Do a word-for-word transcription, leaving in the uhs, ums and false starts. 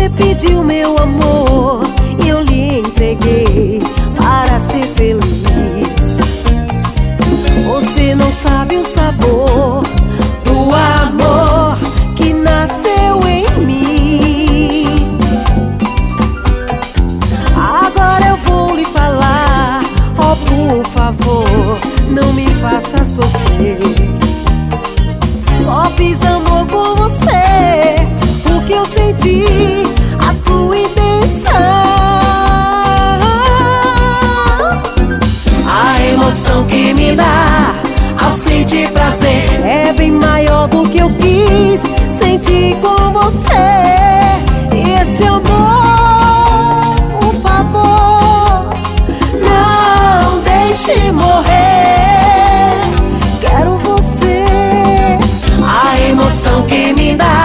Você pediu meu amor e eu lhe entreguei para ser feliz. Você não sabe o sabor do amor que nasceu em mim. Agora eu vou lhe falar, oh, por favor, não me faça sofrer. Só fiz amor com você porque eu senti a sua intenção. A emoção que me dá ao sentir prazer é bem maior do que eu quis sentir com você. E esse amor, por favor, não deixe morrer. Quero você. A emoção que me dá